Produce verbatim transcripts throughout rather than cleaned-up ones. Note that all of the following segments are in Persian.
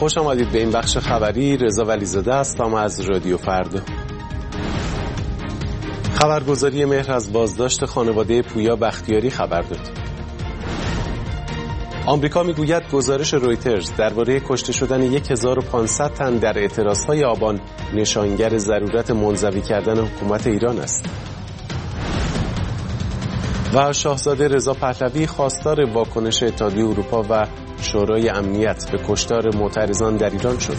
خوش آمدید به این بخش خبری. رضا ولیزاده هستم از رادیو فردا. خبرگزاری مهر از بازداشت خانواده پویا بختیاری خبر داد. آمریکا میگوید گزارش رویترز درباره کشته شدن هزار و پانصد تن در اعتراضهای آبان نشانگر ضرورت منزوی کردن حکومت ایران است. و شاهزاده رضا پهلوی خواستار واکنش اتحادیه اروپا و شورای امنیت به کشتار معترضان در ایران شد.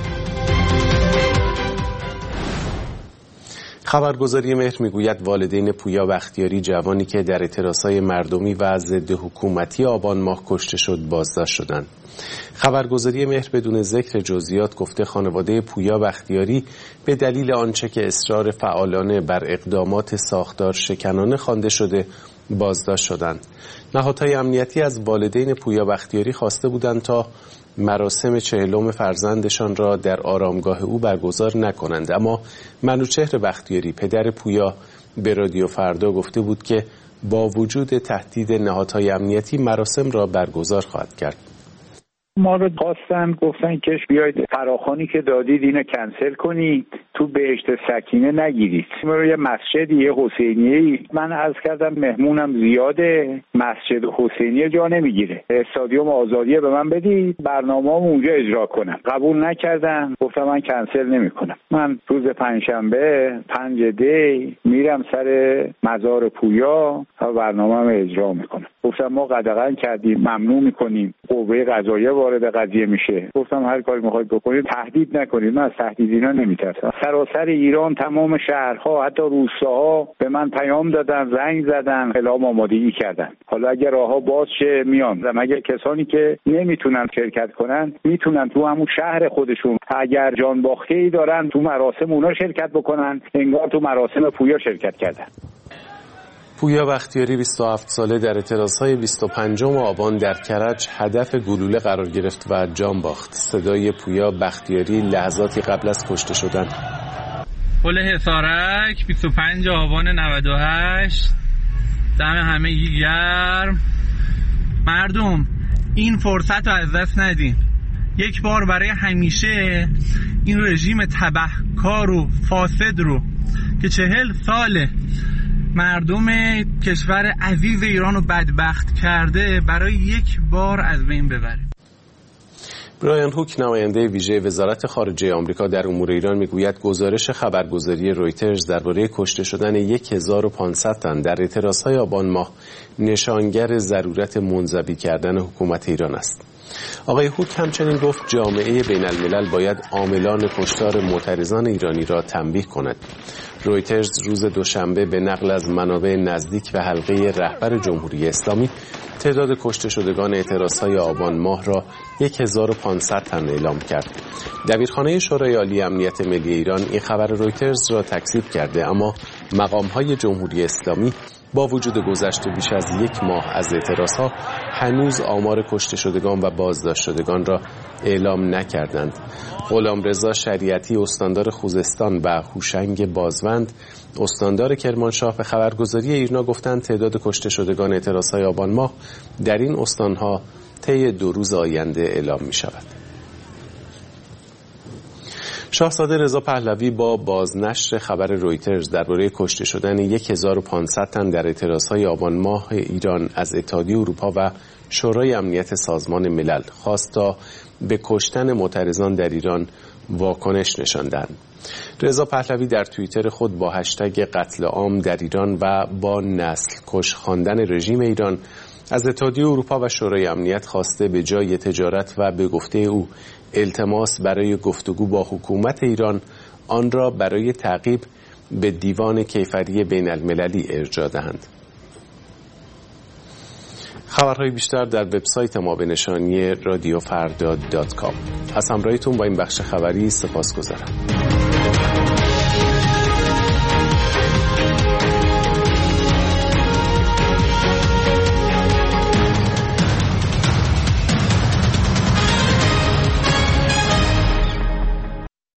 خبرگزاری مهر میگوید والدین پویا بختیاری، جوانی که در اعتراضهای مردمی و ضد حکومتی آبان ماه کشته شد، بازداشت شدند. خبرگزاری مهر بدون ذکر جزئیات گفته خانواده پویا بختیاری به دلیل آنچه که اصرار فعالانه بر اقدامات ساختار شکنانه خوانده شده بازداشت شدند. نهادهای امنیتی از والدین پویا بختیاری خواسته بودند تا مراسم چهلم فرزندشان را در آرامگاه او برگزار نکنند، اما منوچهر بختیاری پدر پویا به رادیو فردا گفته بود که با وجود تهدید نهادهای امنیتی مراسم را برگزار خواهد کرد. ما رو خواستن، گفتن که بیاید فراخوانی که دادید اینو کنسل کنید، تو بهشت سکینه نگیرید. ما رو یه مسجد یه حسینیه، من عرض کردم مهمونم زیاده، مسجد حسینیه جا نمیگیره، استادیوم آزادیه به من بدید برنامه‌ام اونجا اجرا کنم. قبول نکردن، گفتم من کنسل نمی‌کنم. من روز پنجشنبه پنج دی میرم سر مزار پویا و برنامه‌ام اجرا میکنم. گفتم ما قدغن کردیم، ممنوع میکنیم، قوه قضاییه وارد قضیه میشه. گفتم هر کاری میخواید بکنید تهدید نکنید، من از تهدید اینا نمیترسم. سراسر ایران تمام شهرها حتی روستاها به من پیام دادن، زنگ زدن، اعلام آمادگی کردن. حالا اگر راهها باز شه میان. اگر کسانی که نمیتونن شرکت کنن میتونن تو همون شهر خودشون اگر جان باخته‌ای دارن تو مراسم اونا شرکت بکنن، انگار تو مراسم پویا شرکت کردن. پویا بختیاری بیست و هفت ساله در اعتراضهای بیست و پنجم آبان در کرج هدف گلوله قرار گرفت و جان باخت. صدای پویا بختیاری لحظاتی قبل از کشته شدن. پل حصارک بیست و پنجم آبان نود و هشت. دم همه گرم. مردم این فرصت رو از دست ندین. یک بار برای همیشه این رژیم تبهکار و فاسد رو که چهل ساله مردم کشور عزیز ایران رو بدبخت کرده برای یک بار از بین ببره. برایان هوک، نماینده ویژه وزارت خارجه آمریکا در امور ایران، میگوید گزارش خبرگزاری رویترز درباره کشته شدن هزار و پانصد تن در اعتراضهای آبان ماه نشانگر ضرورت منزوی کردن حکومت ایران است. آقای هوک همچنین گفت جامعه بین الملل باید عاملان کشتار معترضان ایرانی را تنبیه کند. رویترز روز دوشنبه به نقل از منابع نزدیک به حلقه رهبر جمهوری اسلامی تعداد کشته شدگان اعتراضهای آبان ماه را هزار و پانصد تن اعلام کرد. دبیرخانه شورای عالی امنیت ملی ایران این خبر رویترز را تکذیب کرده، اما مقام‌های جمهوری اسلامی با وجود گذشت بیش از یک ماه از اعتراضها هنوز آمار کشته شدگان و بازداشت شدگان را اعلام نکردند. غلامرضا شریعتی، استاندار خوزستان، و هوشنگ بازوند، استاندار کرمانشاه، به خبرگزاری ایرنا گفتند تعداد کشته شدگان اعتراضهای آبان ماه در این استانها طی دو روز آینده اعلام می شود. شاهزاده رضا پهلوی با بازنشر خبر رویترز درباره کشته شدن هزار و پانصد تن در اعتراضهای آبان ماه ایران از اتحادیه اروپا و شورای امنیت سازمان ملل خواست تا به کشتن معترضان در ایران واکنش نشان دهند. رضا پهلوی در توییتر خود با هشتگ قتل عام در ایران و با نسل کش خواندن رژیم ایران از اتحادیه اروپا و شورای امنیت خواسته به جای تجارت و به گفته او التماس برای گفتگو با حکومت ایران آن را برای تعقیب به دیوان کیفری بین المللی ارجاع دهند. خبرهای بیشتر در وبسایت ما به نشانی رادیو فردا دات کام. از همراهیتون با این بخش خبری سپاسگزارم.